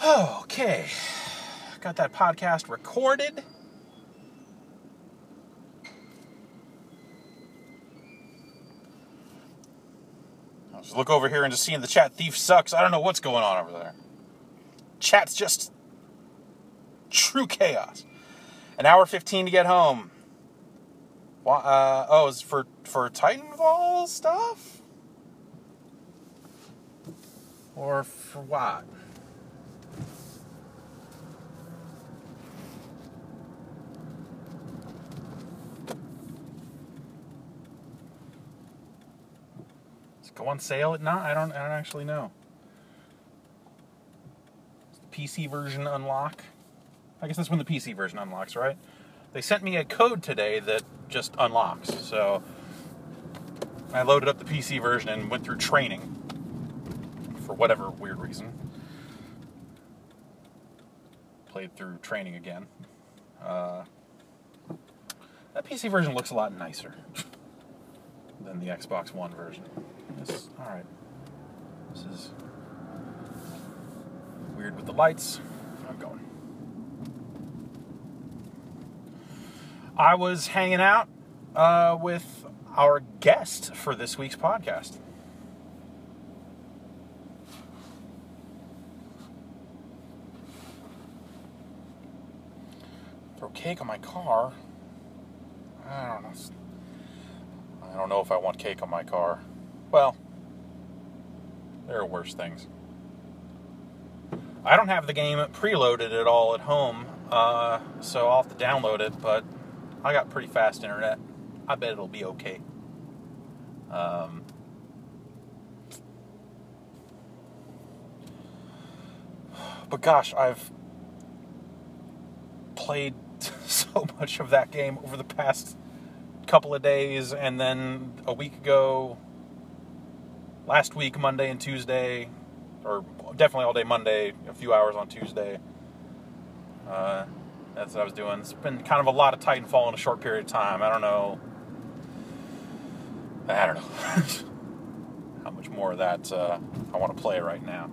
Okay, got that podcast recorded. I'll just look over here and just seeing the chat thief sucks. I don't know what's going on over there. Chat's just true chaos. 1:15 to get home. Is it for Titanfall stuff? Or for what? Does it go on sale at night? I don't actually know. Does the PC version unlock? I guess that's when the PC version unlocks, right? They sent me a code today that just unlocks. So I loaded up the PC version and went through training for whatever weird reason. Played through training again. That PC version looks a lot nicer than the Xbox One version. Alright. This is weird with the lights. I'm going. I was hanging out with our guest for this week's podcast. Throw cake on my car? I don't know. I don't know if I want cake on my car. Well, there are worse things. I don't have the game preloaded at all at home, so I'll have to download it, but I got pretty fast internet. I bet it'll be okay. But gosh, I've played so much of that game over the past couple of days, and then a week ago, last week, Monday and Tuesday, or definitely all day Monday, a few hours on Tuesday. That's what I was doing. It's been kind of a lot of Titanfall in a short period of time. I don't know how much more of that I want to play right now.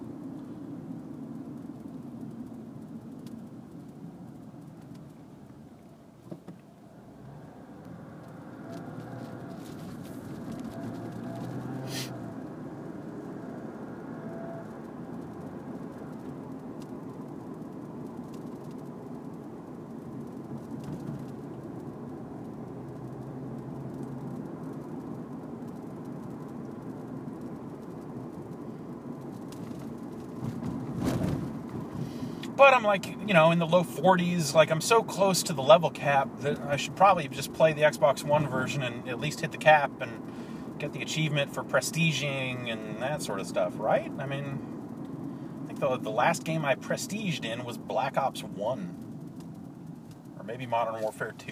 But I'm like, in the low 40s, like I'm so close to the level cap that I should probably just play the Xbox One version and at least hit the cap and get the achievement for prestiging and that sort of stuff, right? I mean, I think the last game I prestiged in was Black Ops 1. Or maybe Modern Warfare 2.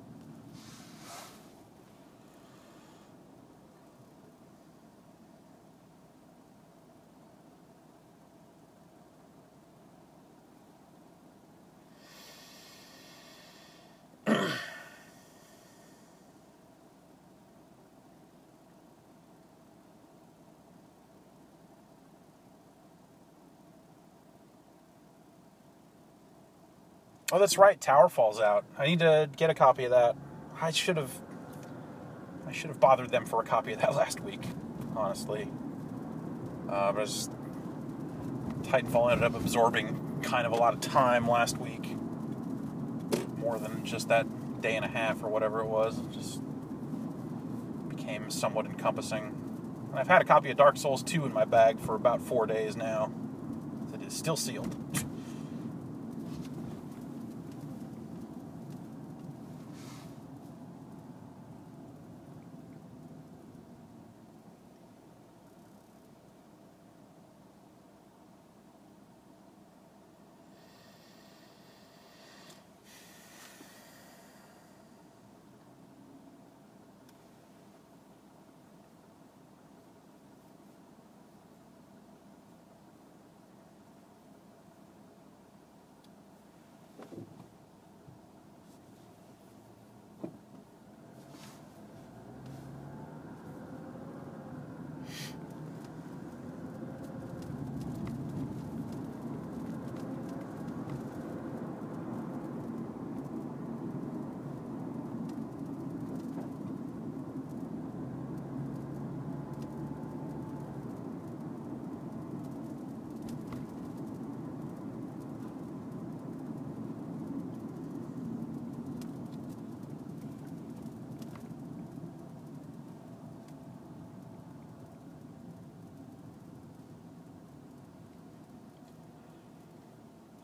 Oh, that's right. Towerfall's out. I need to get a copy of that. I should have bothered them for a copy of that last week, honestly. But Titanfall ended up absorbing kind of a lot of time last week. More than just that day and a half or whatever it was. It just became somewhat encompassing. And I've had a copy of Dark Souls 2 in my bag for about 4 days now. It is still sealed.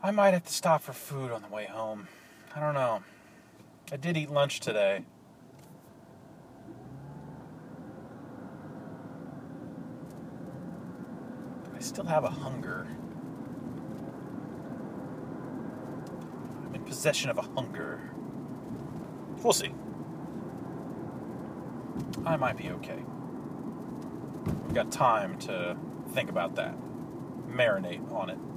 I might have to stop for food on the way home. I don't know. I did eat lunch today. I still have a hunger. I'm in possession of a hunger. We'll see. I might be okay. We've got time to think about that. Marinate on it.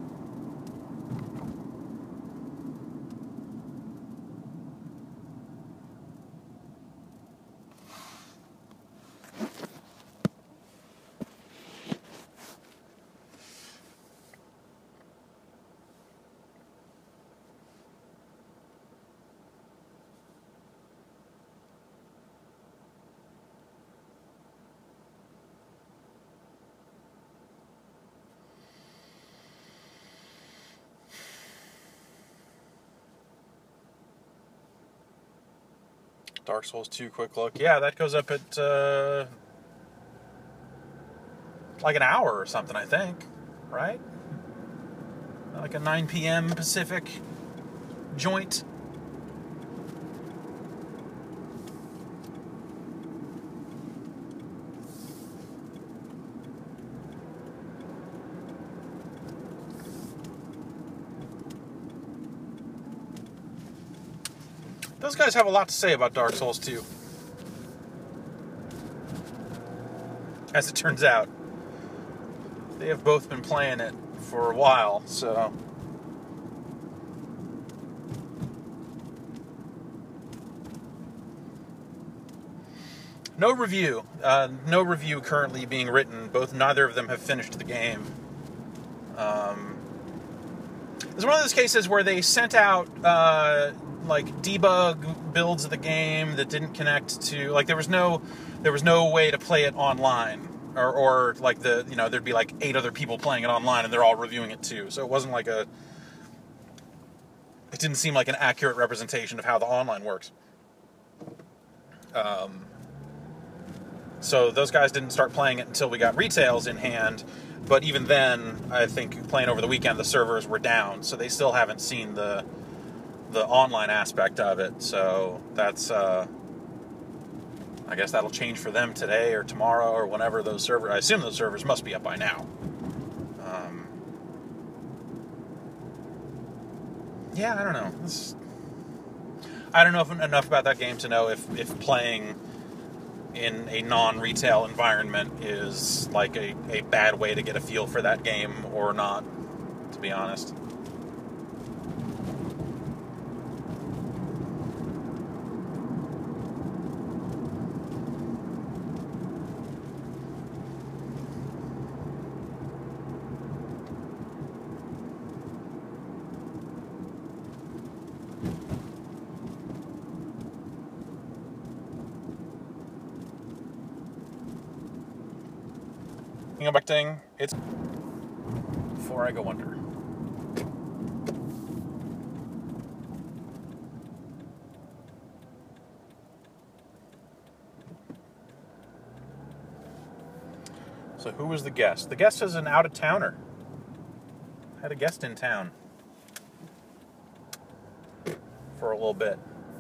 Dark Souls 2 quick look. Yeah, that goes up at like an hour or something, I think. Right? Like a 9 p.m. Pacific joint. Those guys have a lot to say about Dark Souls 2. As it turns out. They have both been playing it for a while, so... No review. No review currently being written. Neither of them have finished the game. It's one of those cases where they sent out like debug builds of the game that didn't connect to, like, there was no way to play it online, or like there'd be like 8 other people playing it online and they're all reviewing it too. So it wasn't like it didn't seem like an accurate representation of how the online works. So those guys didn't start playing it until we got retails in hand. But even then, I think playing over the weekend, the servers were down, so they still haven't seen the online aspect of it. So that's, I guess that'll change for them today or tomorrow or whenever those servers. I assume those servers must be up by now. Yeah, I don't know. I don't know enough about that game to know if playing in a non-retail environment is like a bad way to get a feel for that game or not, to be honest. Expecting it's before I go under. So who was the guest? The guest is an out-of-towner. Had a guest in town for a little bit.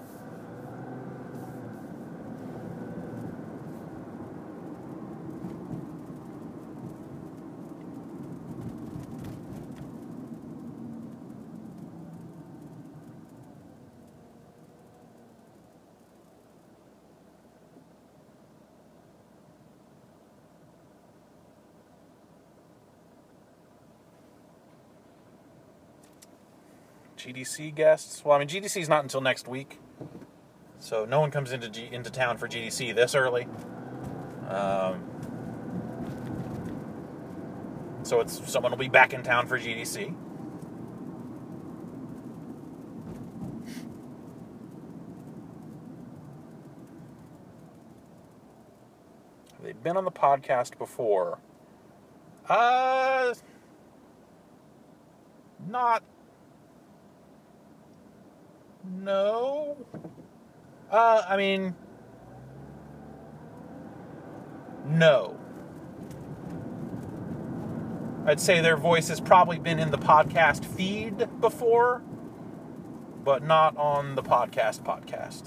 GDC guests. Well, I mean, GDC is not until next week, so no one comes into town for GDC this early. So someone will be back in town for GDC. Have they been on the podcast before? Not. No. I mean, no. I'd say their voice has probably been in the podcast feed before, but not on the podcast.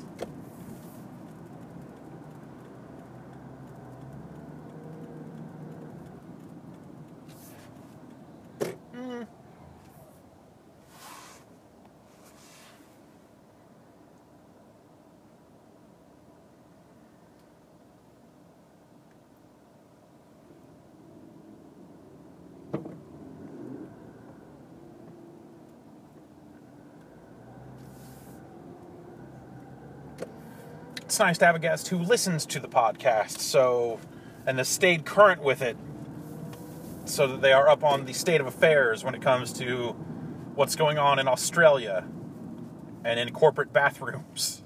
It's nice to have a guest who listens to the podcast, and has stayed current with it, so that they are up on the state of affairs when it comes to what's going on in Australia and in corporate bathrooms.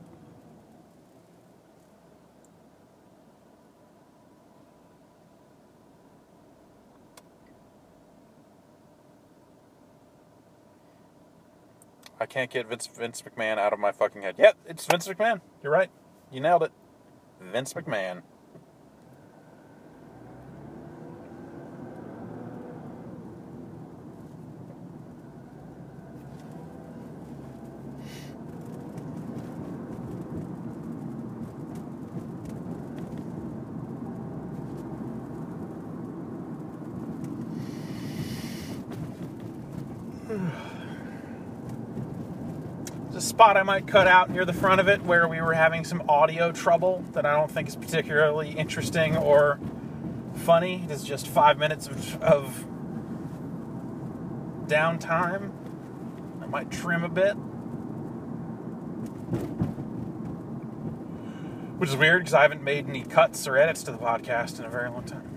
I can't get Vince McMahon out of my fucking head. Yep, it's Vince McMahon. You're right. You nailed it. Vince McMahon. There's a spot I might cut out near the front of it where we were having some audio trouble that I don't think is particularly interesting or funny. It is just 5 minutes of downtime. I might trim a bit. Which is weird because I haven't made any cuts or edits to the podcast in a very long time.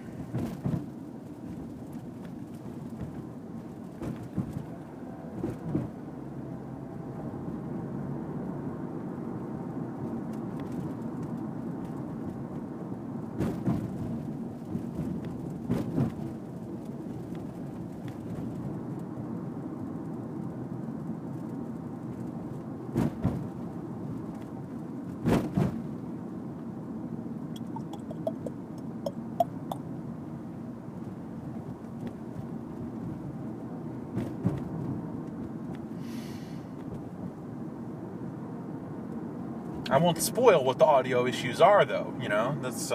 I won't spoil what the audio issues are, though. You know, that's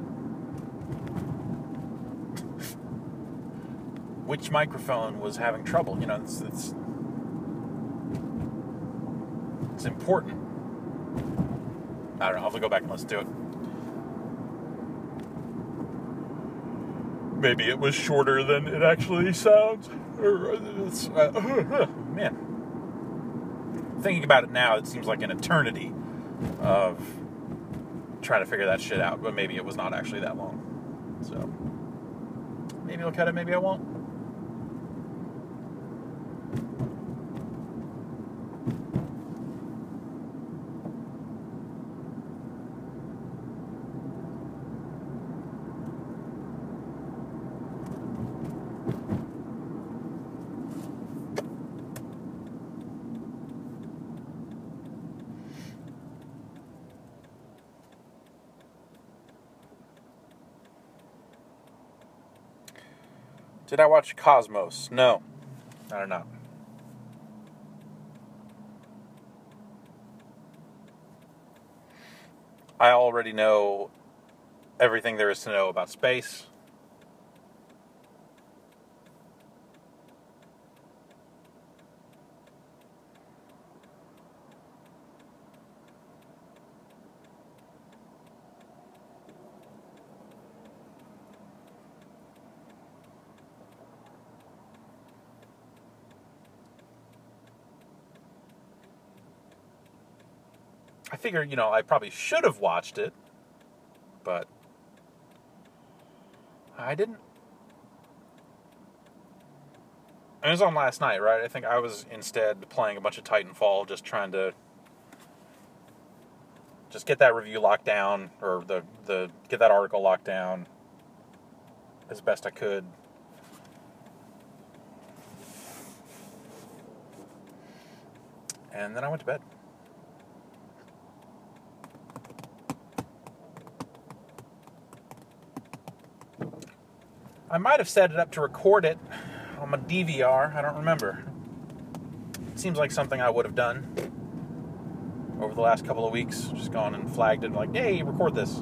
which microphone was having trouble. You know, it's important. I don't know. I'll have to go back and listen to it. Maybe it was shorter than it actually sounds. Man, thinking about it now, it seems like an eternity of trying to figure that shit out, but maybe it was not actually that long. So maybe I'll cut it, maybe I won't. Did I watch Cosmos? No. I don't know. I already know everything there is to know about space. I figure, you know, I probably should have watched it, but I didn't. It was on last night, right? I think I was instead playing a bunch of Titanfall, just trying to just get that review locked down, or the get that article locked down as best I could. And then I went to bed. I might have set it up to record it on my DVR. I don't remember. It seems like something I would have done over the last couple of weeks. Just gone and flagged it like, hey, record this.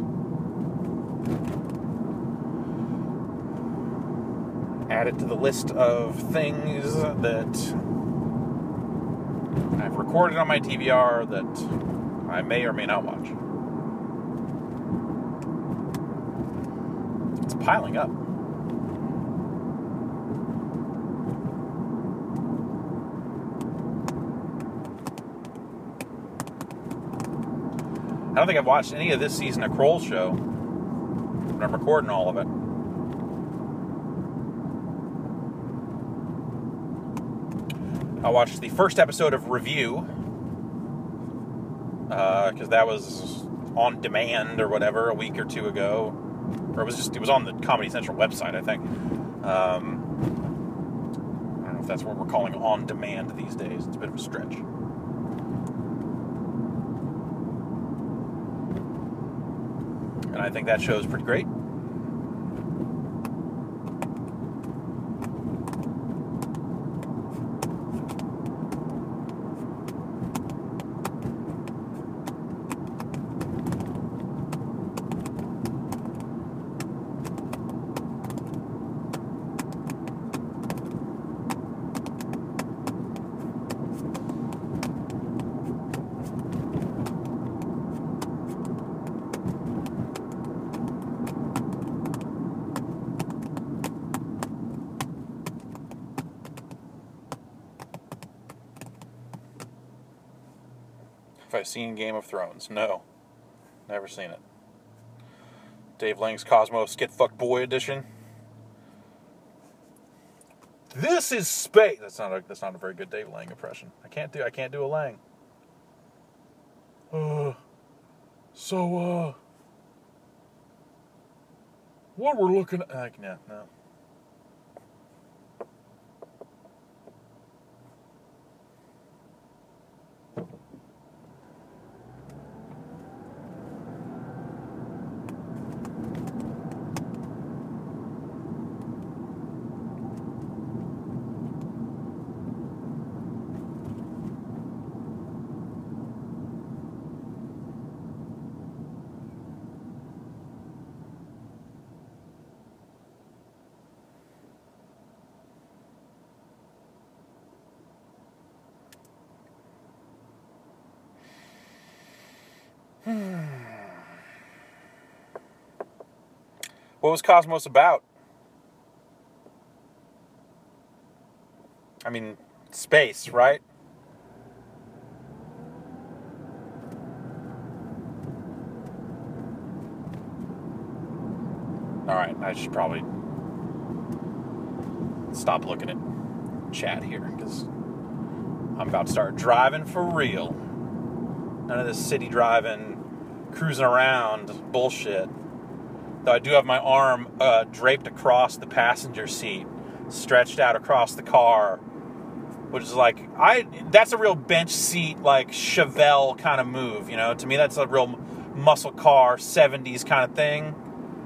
Add it to the list of things that I've recorded on my DVR that I may or may not watch. It's piling up. I don't think I've watched any of this season of Kroll Show, but I'm recording all of it. I watched the first episode of Review, because that was on demand or whatever a week or two ago, or it was on the Comedy Central website, I think. I don't know if that's what we're calling on demand these days. It's a bit of a stretch. And I think that show's pretty great. Have I seen Game of Thrones? No. Never seen it. Dave Lang's Cosmos Get Fucked Boy edition. This is space. That's not a very good Dave Lang impression. I can't do a Lang. What we're looking at? No. What was Cosmos about? I mean, space, right? Alright, I should probably stop looking at chat here, because I'm about to start driving for real. None of this city driving, cruising around bullshit. Though I do have my arm draped across the passenger seat, stretched out across the car, which is like, that's a real bench seat, like Chevelle kind of move, you know? To me, that's a real muscle car, 70s kind of thing.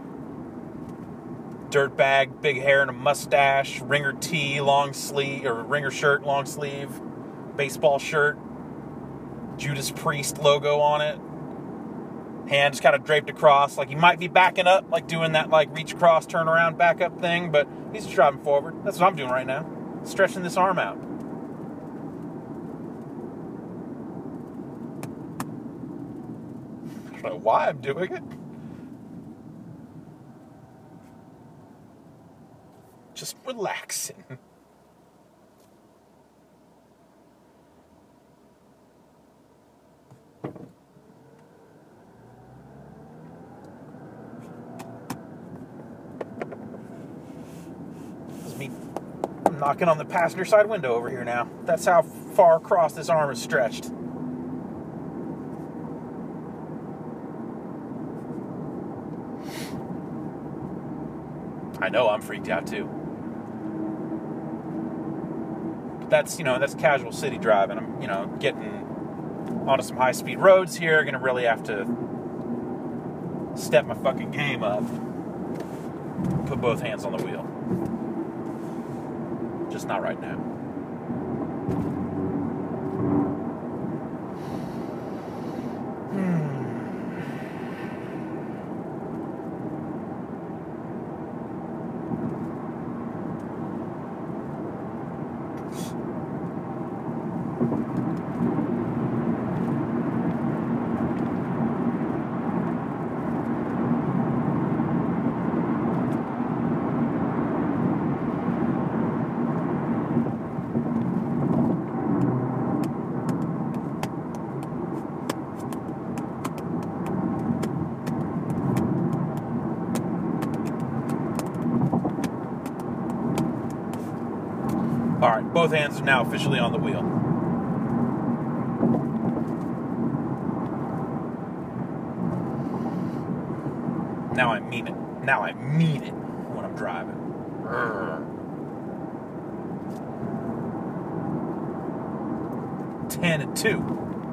Dirtbag, big hair and a mustache, ringer tee, long sleeve, or ringer shirt, long sleeve, baseball shirt, Judas Priest logo on it. Hands kind of draped across, like he might be backing up, like doing that like reach across, turn around, back up thing, but he's just driving forward. That's what I'm doing right now. Stretching this arm out. I don't know why I'm doing it. Just relaxing. I'm knocking on the passenger side window over here now. That's how far across this arm is stretched. I know I'm freaked out too. But that's casual city driving. I'm, getting onto some high-speed roads here. Gonna really have to step my fucking game up. Put with both hands on the wheel. Just not right now. All right, both hands are now officially on the wheel. Now I mean it. Now I mean it when I'm driving. 10-2.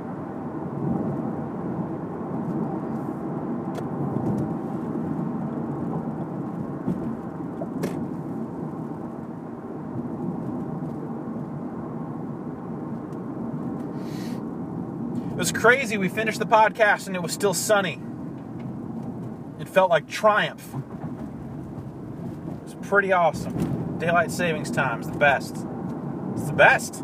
It was crazy. We finished the podcast and it was still sunny. It felt like triumph. It was pretty awesome. Daylight savings time is the best. It's the best.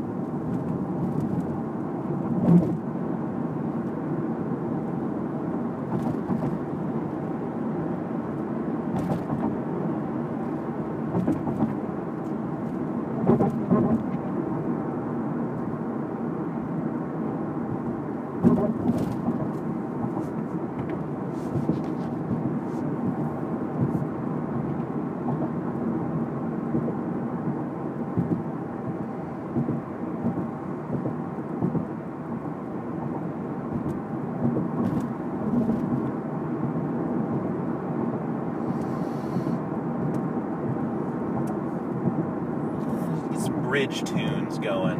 Bridge tunes going.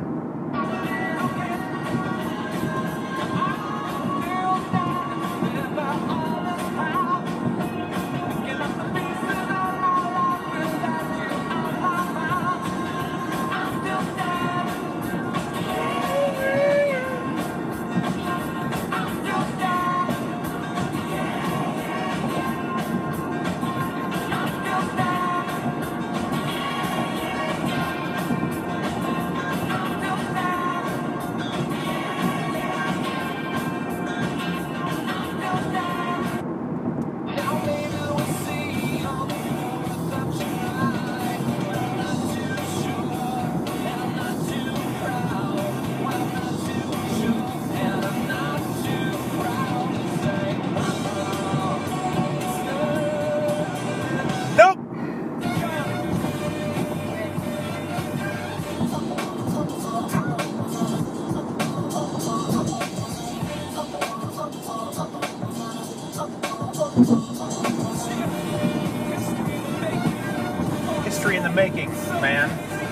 History in the making, man.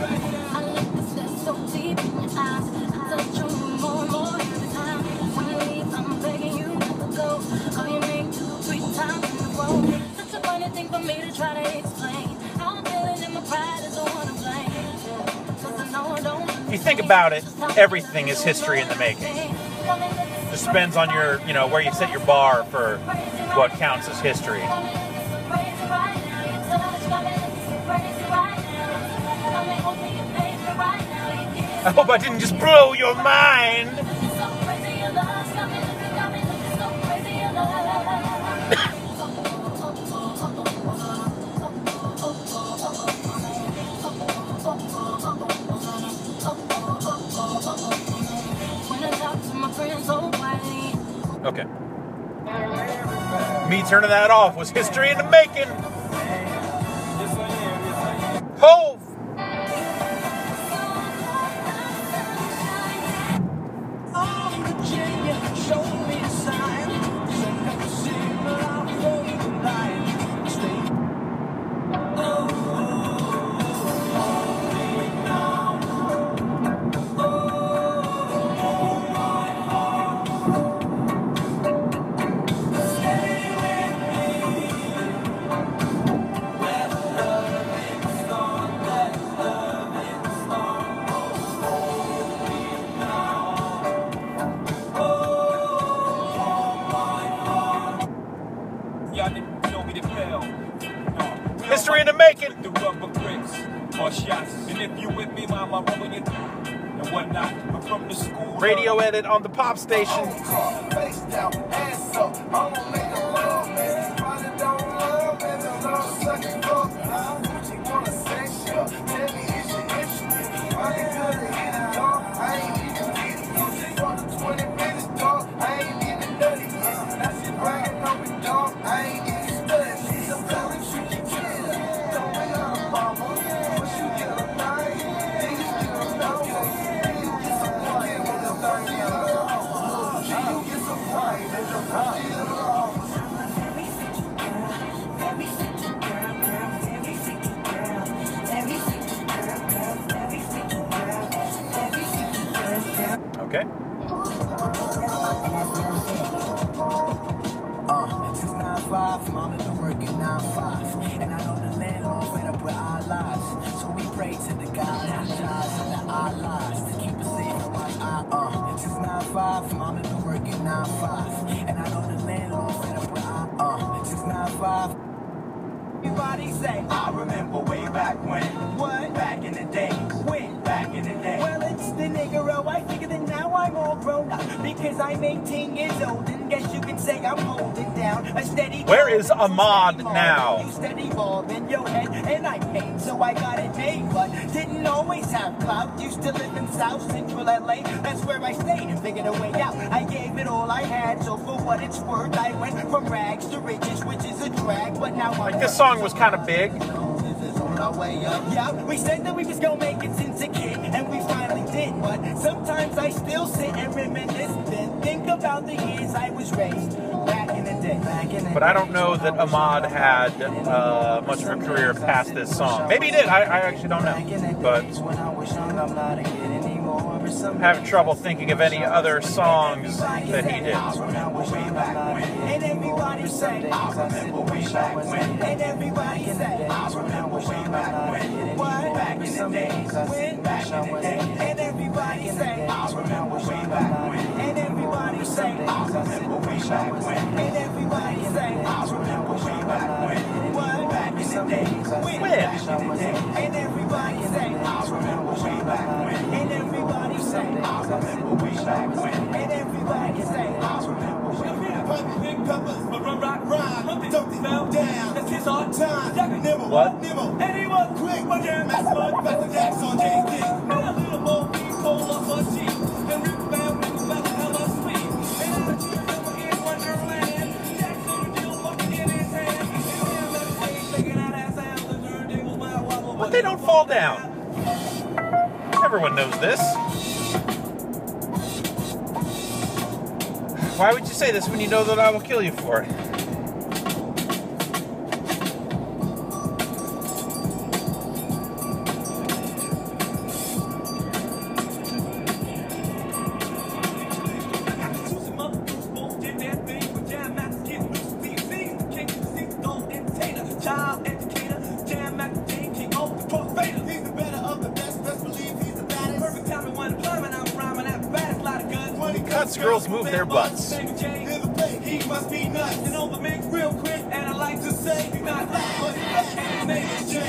If you think about it, everything is history in the making. Just depends on your, where you set your bar for what counts as history. I hope I didn't just blow your mind. Okay. Me turning that off was history in the making. Hove! History in the making. The rubber grips or shots. And if you with me, mama, rolling it and whatnot. I'm from the school. Radio edit on the pop station. Face down, ass up. I'm gonna make a love, man. Probably don't love, man. The love sucking fuck. She wanna sex you. Tell me is you interested? Probably good to hit it, dog. I ain't even hit it. She fucked 20 minutes, dog. I ain't even done it yet. Now she bragging on me, dog. I ain't even studying. She's a felon, she can kill her. Don't wait on a mama. Once you get a night, then you get a dog. Then you get some wine with a dog. Then you get some wine with a dog. Okay. 695, mama been working 9-5, and I know the landlord fed up with our lives, so we pray to the God who shines under our lives to keep us safe and watch our 695, mama been working 9-5, and I know the landlord fed up with our 695. Everybody say, I remember way back when. What? Back in the day. When? Back in the day. Well, it's the nigga, I figure that now I'm all grown up because I'm 18 years old and guess you can say I'm holding down a steady. Where is Ahmad now? You steady ball in your head and I paid, so I got it made, but didn't always have clout. Used to live in South Central LA. That's where I stayed and figured a way out. I gave it all I had, so for what it's worth, I went from rags to riches, which is a drag, but now I'm Like this song was kind of big. Yeah, we said that we was gonna make it since a kid, and we finally did. But sometimes I still sit and reminisce, then think about the years I was raised back in the day. But I don't know that Ahmad had much of a career past this song. Maybe he did. I actually don't know. But I'm having trouble thinking of any other songs that he did. And everybody say, I remember way back when. And everybody say, I remember way back when. What? Back in the day. When? Back in the day. And everybody say, I remember way back when. And everybody say, I remember way back when. And everybody say, I remember way back when. What? Back in the day. When? Back in the day. And everybody say, I remember way back when. And everybody say, I remember way back when. And everybody say, I remember way back when. Big peppers, but run, rock, rhyme. Don't be fell down. That's his hard time. Nibble, What? nibble. Anyone quick, but damn, that's mud. Pastor Jack's on JD. And a little more people off her cheek. And Rick Bell, hella sweet. And I'm a chief over in Wonderland. Jackson still fucking in his hand. And him and Faye taking that ass out. The turntable, my wobble. But they don't fall down. Everyone knows this. Why would you say this when you know that I will kill you for it? Cuts girls move their butts. He must be nuts. And over mix real quick, and I like to say, he's not black, but his name is Jay.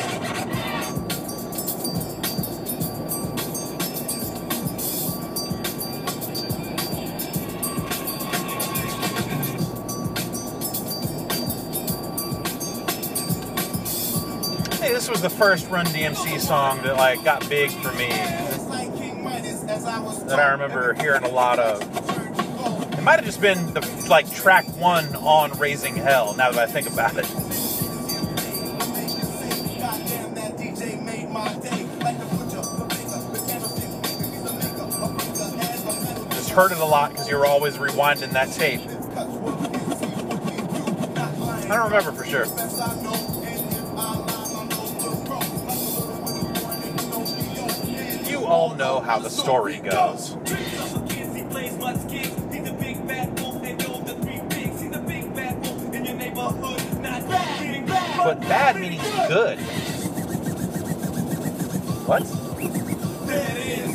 Hey, this was the first Run DMC song that like got big for me. That I remember hearing a lot of. It might have just been the like track one on Raising Hell. Now that I think about it, just heard it a lot because you were always rewinding that tape. I don't remember for sure. You all know how the story goes. But bad meaning good. What? There it is.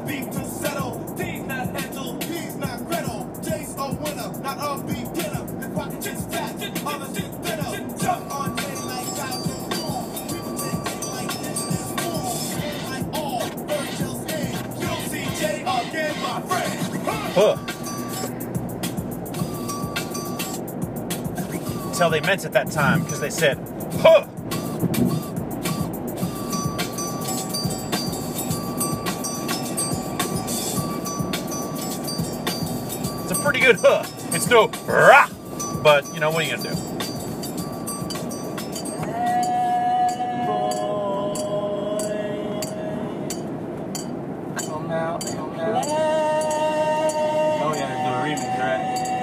beef to settle. D's not handle, D's not Gretel. J's a winner, not a beginner. The pocket just fat, others just thinner. Jump on J like Dodger Moon. People take J like this, that's cool. Like all, Virgil's in. You'll see J again, my friend. Huh. That's how they meant it that time, because they said, huh. It's a pretty good huh. It's no rah. But, you know, what are you going to do? Come now. Oh yeah, they're doing a remix, right?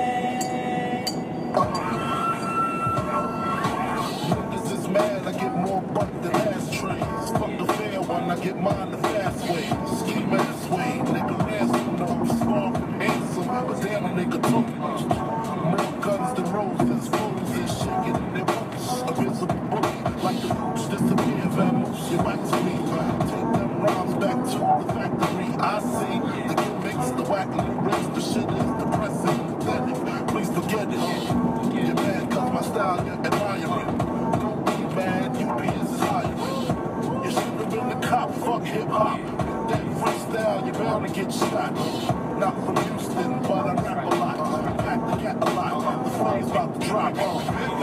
Niggas is mad, I get more butt than ashtrays. Fuck the fair one, I get mine the fast way. Ski mask way, nigga ransom, no small and handsome, but damn a nigga too much. More guns than roses, fools is shaking in their boots. A visible bully, like the roots disappear, vamoose. You wax me, take them rhymes back to the factory. I see the gimmicks, the wacky lyrics, the shit is depressing, pathetic. Please forget it. You're mad cause my style you're admiring. Don't be mad, UPS is hiring. You should have been the cop, fuck hip hop. With that freestyle, you're bound to get shot. Not from Houston, but I rap a lot. Pack the cat a lot. The flame's about to drop off.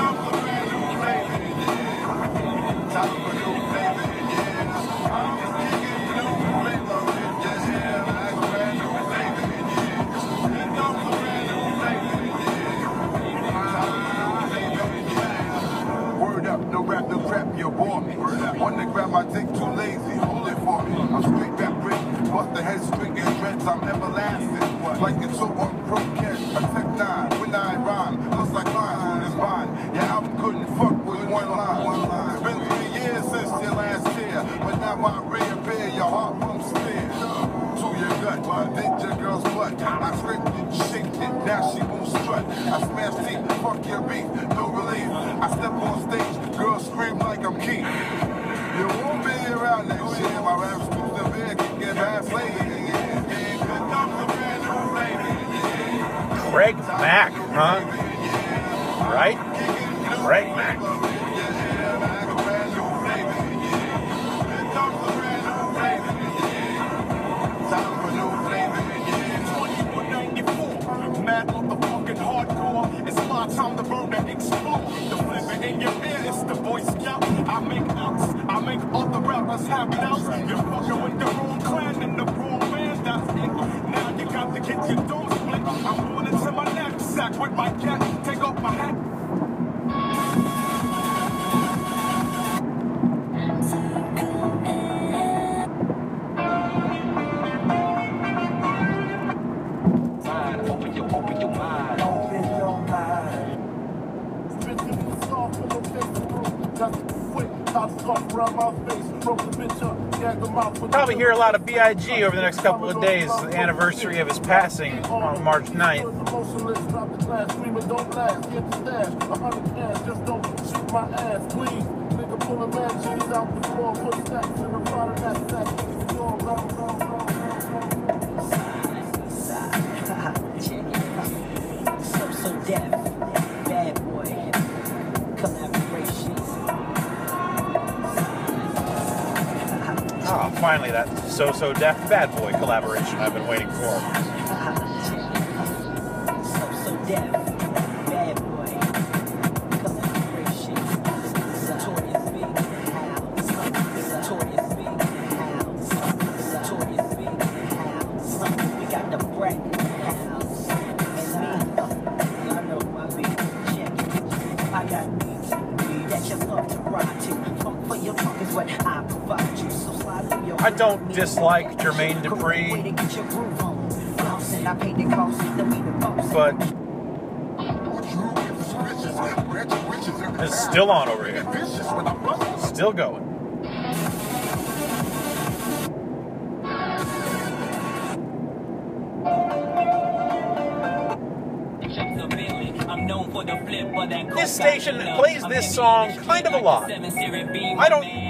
Word up, no rap, no crap, you bore me. One to grab my dick, too lazy, hold it for me. I'm straight back brick, bust the head, string and dreads, I'm everlasting. Like it's so on pro catch, a tech 9, when I rhyme, looks like lines on this vine. Yeah, I couldn't fuck with one line. It's been 3 years since your last year, but now my rear bear, your heart won't stare. To your gut, think your girl's butt. I scraped it, shaped it, now she won't strut. I smashed teeth, fuck your beat, no relief. I step on stage, girls scream like I'm king. You won't be around next year, my rap's too severe, can get ass lazy. Craig Mack, huh? Right? Craig Mack. Mad motherfucking hardcore. It's my time to burn and explode. The flavor in your ear, it's the Boy Scout. I make outs, I make other rappers happy outs. You're fucking with the wrong clan and the wrong man, that's it. Now you got to get your dome split. I'm going into my knapsack with my cat. Take off my hat. Open your mind. Probably hear a lot of B.I.G. over the next couple of days, the anniversary of his passing on March 9th. So deaf, bad boy, collaboration. Oh, finally that So Def Bad Boy collaboration I've been waiting for. So deaf, bad boy, collaboration. Notorious big house, notorious big house, notorious big house. We got the Brat house, and me. Y'all know my beat, check it. I got beats that you love to ride to. Funk for your trunk is what I provide you. So slide through your. I don't dislike Jermaine Dupri, but it's still on over here. Still going. This station plays this song kind of a lot. I don't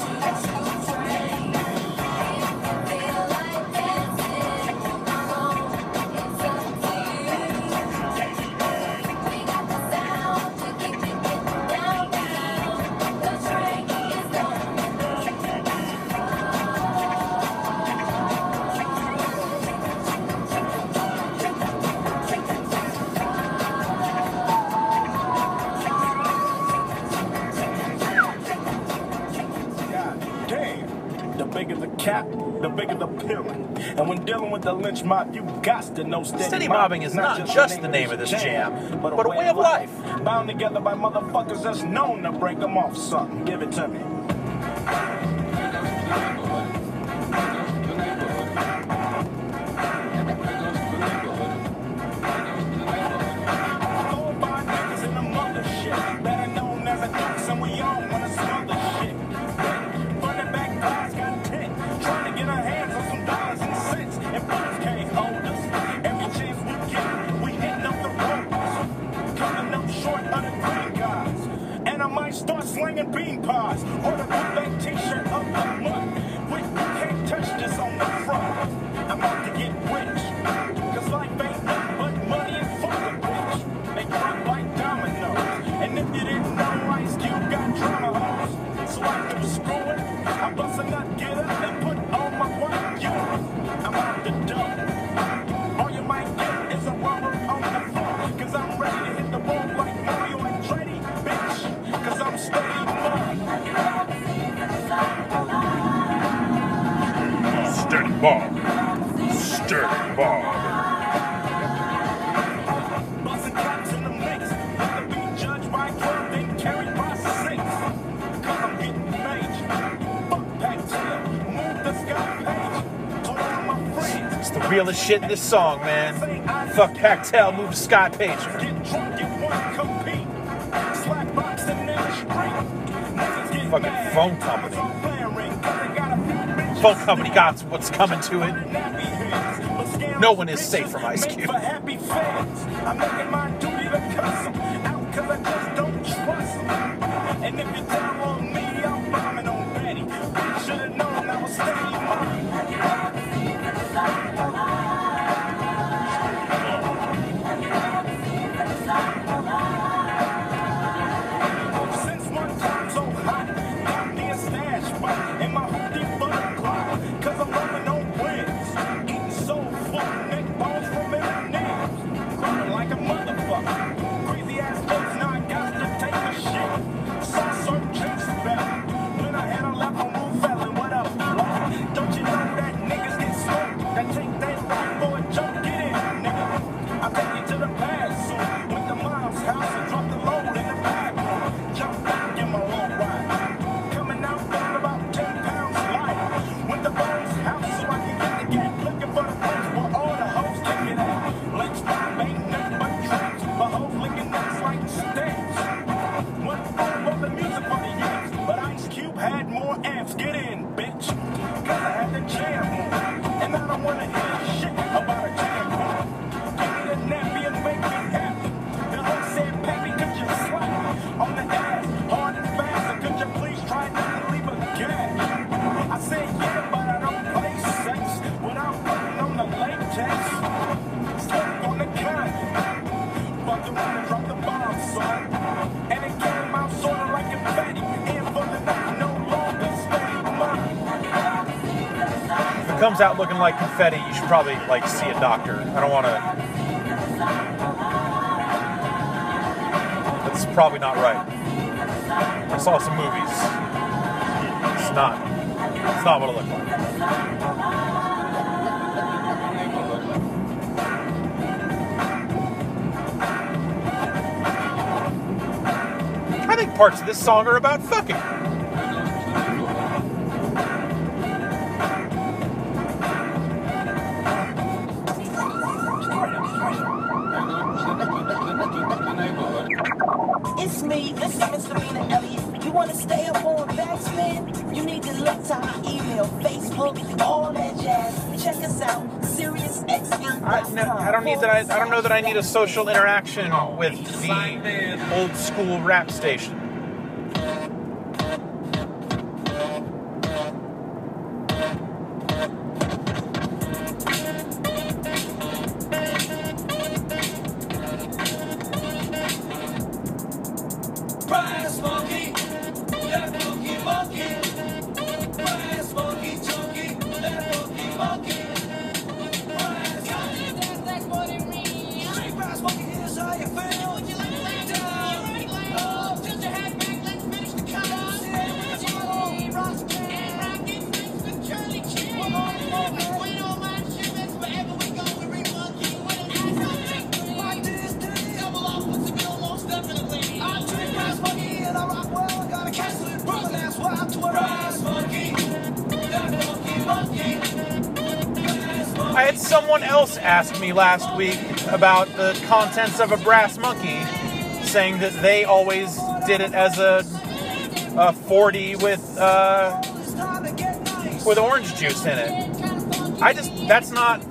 The bigger the cap, the bigger the peeling. And when dealing with the lynch mob, you got to know Steady mobbing is not just the name of this jam, but a way of life. Bound together by motherfuckers that's known to break them off something. Give it to me. Start slinging bean pies or the bootleg t-shirt of the month. Wait, you can't touch this on the front. I'm out to get rich, cause life ain't nothing but money and fucking bitch. They drop like dominoes, and if you didn't know, Ice Cube got drama hoes. So I do screw it, I bust a nut, get up, and put on my white unit. I'm out the door. All you might get is a rubber on the floor, cause I'm ready to hit the road like Mario and Dreddy, bitch. Cause I'm steady Bob. Sturdy Bob. Busting caps in the mix. Let the beat judged by 12, then carried by 6. Cause I'm getting major. Fuck Pactel. Move the sky page. Told all my friends. It's the realest shit in this song, man. Fuck Pactel, move to Sky Pager. Get drunk, you wanna compete. Slap boxing in the street. Fucking phone company. Phone company got what's coming to it. No one is safe from Ice Cube. I'm making my duty to cuss them out cause I just don't trust them. And if you down on me, I'm bombing on Betty. We should've known I was steady since one time so hot, got me a stash spot in my hoodie for the clock. Cause I'm loving on wins, eating soul food, neck bones from M&M's, growing like a motherfucker. Crazy ass folks, now I got to take a shit. Saw certain chicks better when I had a lap on Roof Valley. What up, Lord? Don't you know that niggas get smoked? That take that white boy jump, get in, nigga. I'll take you to the past soon. Went to mom's house and dropped the load in the bag. Jump back in my long ride. Coming out feeling about 10 pounds light. Went to Bones house so I can get the gap. Looking for the place where all the hoes kick it at. Legs five ain't nothing but traps, but hoes licking nuts like stamps. Went all the music for the years, but Ice Cube had more amps. Get in, bitch. Cause I had to jam more. And I don't wanna hear shit about a jam more. Give me the nappy and make me happy. The host said, Pappy, could you slap on the ass hard and fast? And could you please try not to leave a gag? I said, yeah, but I don't play sex without putting on the latex. Slip on the condom. Fucked around and dropped the bomb, son. And it came out sorta like confetti. In for the night, no longer steady mine. If it comes out looking like confetti, you should probably like see a doctor. I don't want to. That's probably not right. I saw some movies. It's not what it looked like. I think parts of this song are about fucking. It's me, this is Mr. Elliott. You wanna stay up on Backspin? You need to look to our email, Facebook, all that jazz. Check us out, SiriusXM.com. I don't need that. I don't know that I need a social interaction with the old school rap station. Prize monkey, that monkey monkey. Prize monkey chunky, that monkey monkey. Prize monkey. Street prize monkey, here's how you feel. Down, up, had someone else ask me last week about the contents of a Brass Monkey, saying that they always did it as a 40 with orange juice in it. That's not.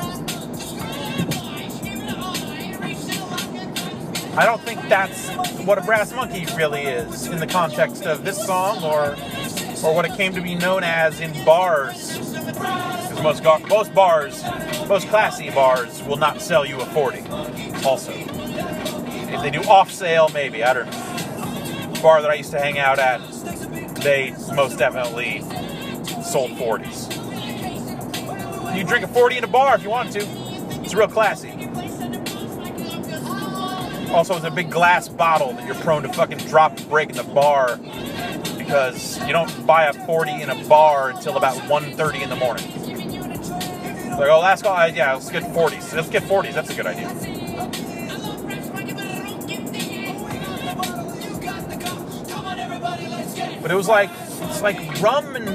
I don't think that's what a Brass Monkey really is in the context of this song, or what it came to be known as in bars. Because most bars, most classy bars, will not sell you a 40. Also, if they do off sale, maybe, I don't know. The bar that I used to hang out at, they most definitely sold 40s. You drink a 40 in a bar if you want to. It's real classy. Also, it's a big glass bottle that you're prone to fucking drop and break in the bar, because you don't buy a 40 in a bar until about 1:30 in the morning. Like, oh, last call, yeah, let's get 40s. Let's get 40s. That's a good idea. But it was like, it's like rum and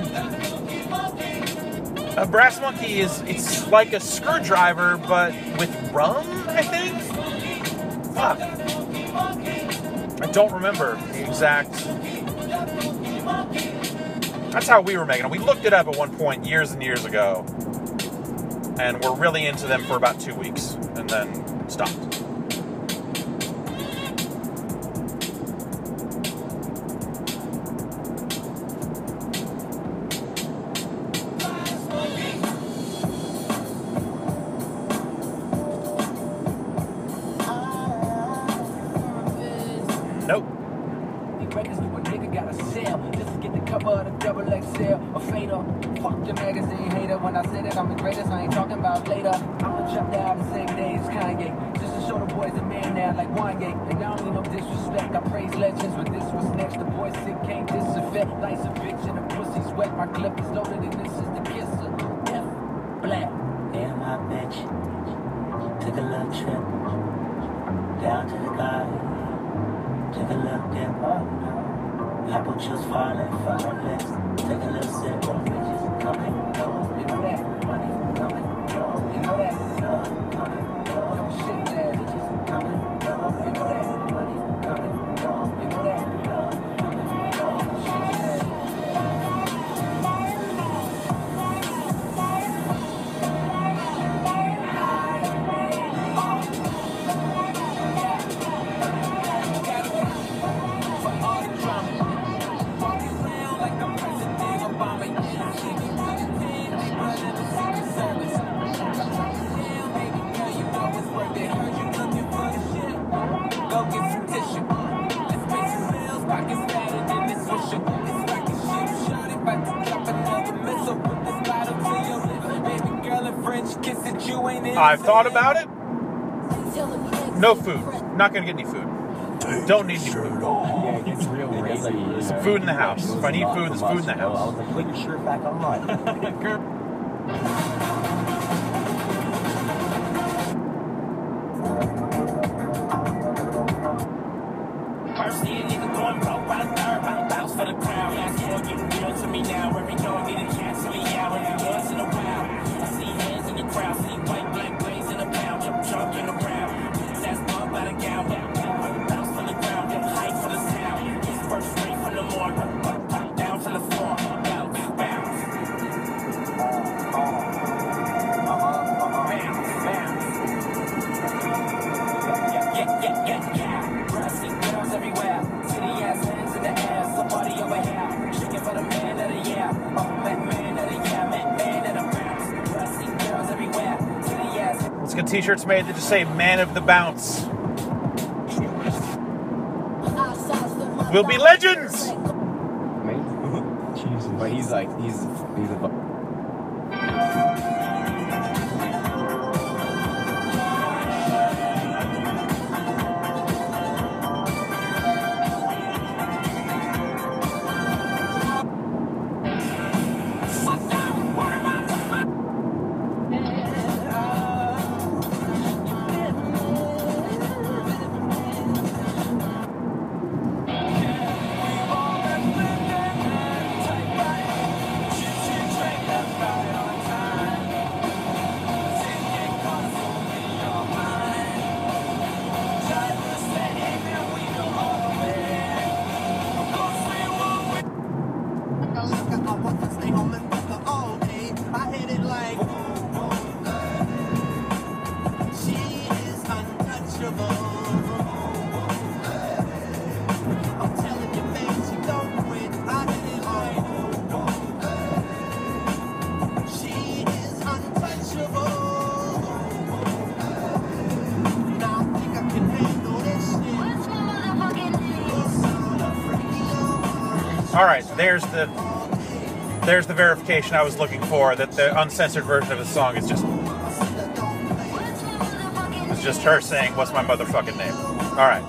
a Brass Monkey it's like a screwdriver, but with rum, I think? Fuck. I don't remember the exact. That's how we were making them. We looked it up at one point years and years ago, and we're really into them for about 2 weeks, and then stopped. Nope. Records to a nigga got a sale just to get the cover of the double XL or fader. Fuck the magazine hater. When I say that I'm the greatest, I ain't talking about later. I'ma jump down the same day as Kanye, just to show the boys a man now like Wanye. And I don't need no disrespect, I praise legends, but this was next. The boy sick can't disinfect. Life's a bitch and the pussy's wet. My clip is loaded and this is the kisser. F black. Yeah, my bitch. Took a little trip down to the garden. Take a little dip, apple juice falling from her lips. Take a little sip, bitches coming, go. You know that? Money coming, go. You know that? Love coming, go. Yo, shit, that. Bitches coming, go. You know that? Money coming, go. You know that? Love coming, go. Shit, that. I've thought about it. No food. Not gonna get any food. Don't need any food. Yeah, it gets real crazy. There's some food in the house. If I need food, there's food in the I house. was like, put your shirt back on. First year, nigga going broke by the third, by the bounce for the crown. Last year, getting real to me now. Every door need to cancel me out. Every once in a while, I see hands in the crowd, see white, black grays in the pound, jumping around. That's bump by the gown, bounce from the ground, height for the sound. First straight from the morning, down to the floor, bounce, bounce. Yeah. Rusty girls everywhere. City ass hands in the air. Somebody over here. Shaking for the man of the year. Oh, man of the year. Man of the bounce. Rusty girls everywhere. City ass. Let's get t-shirts made that just say "Man of the Bounce." We'll be legends. Jesus. But he's a All right, there's the verification I was looking for, that the uncensored version of the song is just her saying, "What's my motherfucking name?" All right.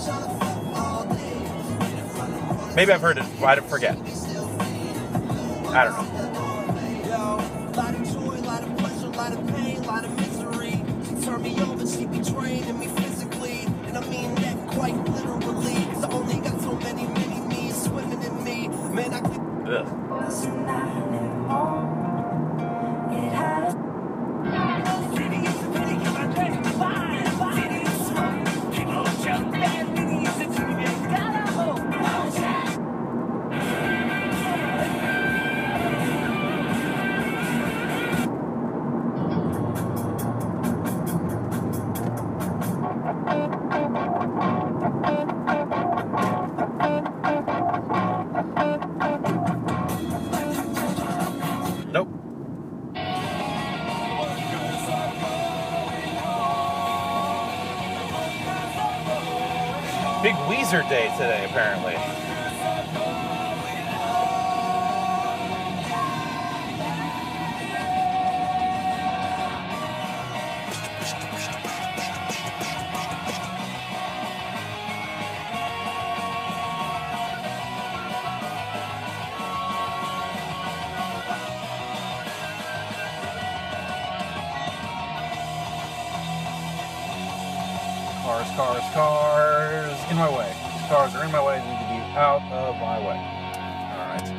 Maybe I've heard it, but I don't forget. I don't know. Lot of joy, lot of pleasure, lot of pain, lot of misery. She turned me over, she be draining me physically. And I mean that quite literally. Cause I only got so many me's swimming in me. Man, I could. Ugh. Nope. Big Weezer day today, apparently. Cars in my way. These cars are in my way. They need to be out of my way. All right.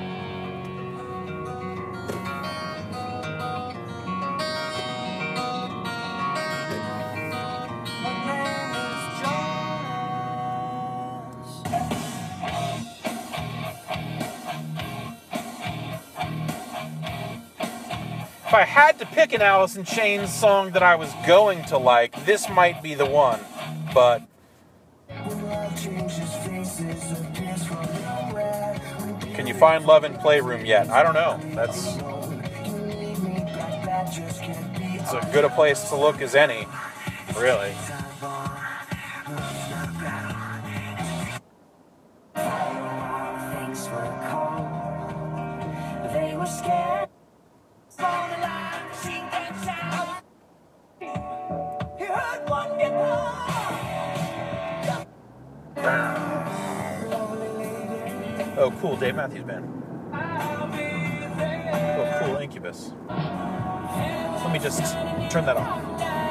If I had to pick an Alice in Chains song that I was going to like, this might be the one. But can you find love in Playroom yet? I don't know. It's as good a place to look as any, really. They were scared. Oh, cool, Dave Matthews Band. Oh, cool, Incubus. Let me just turn that off.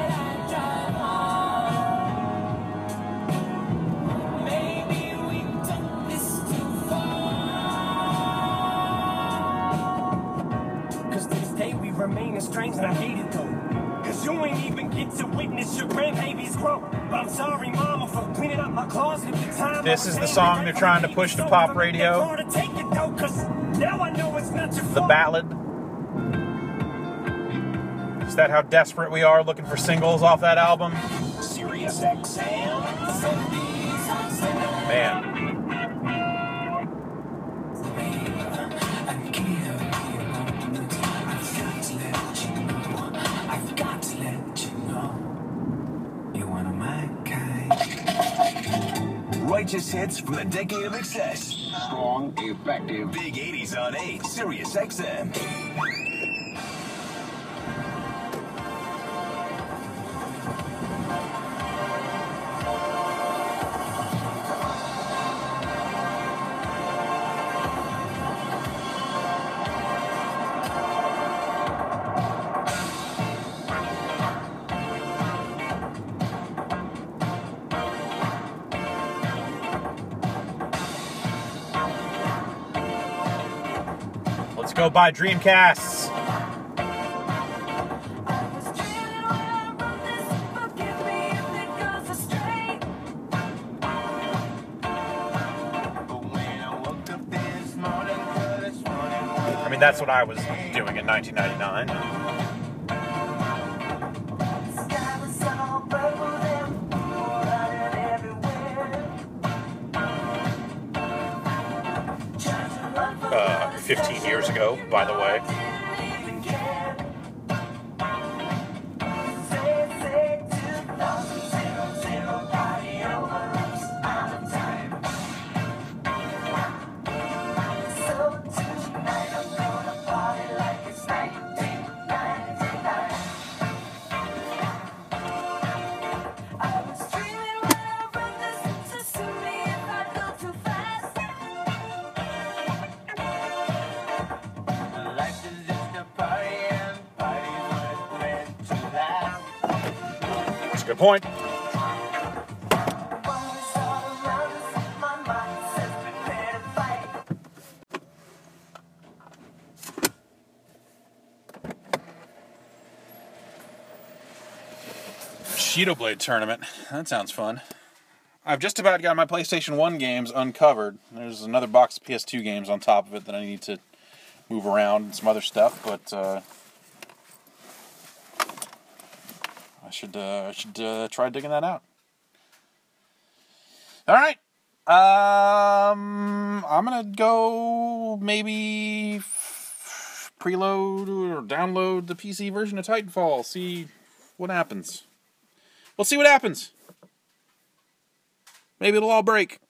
Cause to this day we remain estranged and I hate it though. Cause you ain't even get to witness your grandbabies grow. But I'm sorry, mama, for cleaning up my closet at the time. This is the song they're trying to push to pop radio. The ballad. Is that how desperate we are looking for singles off that album? Sirius XM. Man. Righteous hits from the decade of excess. Strong, effective. Big 80s on 8. Sirius XM. Let's go buy Dreamcasts. I mean, that's what I was doing in 1999. Uh, 15 years ago, by the way. Good point. Cheeto Blade tournament. That sounds fun. I've just about got my PlayStation 1 games uncovered. There's another box of PS2 games on top of it that I need to move around and some other stuff, but I should try digging that out. All right. I'm gonna go maybe preload or download the PC version of Titanfall. See what happens. We'll see what happens. Maybe it'll all break.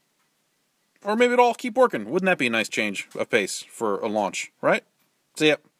Or maybe it'll all keep working. Wouldn't that be a nice change of pace for a launch, right? See ya.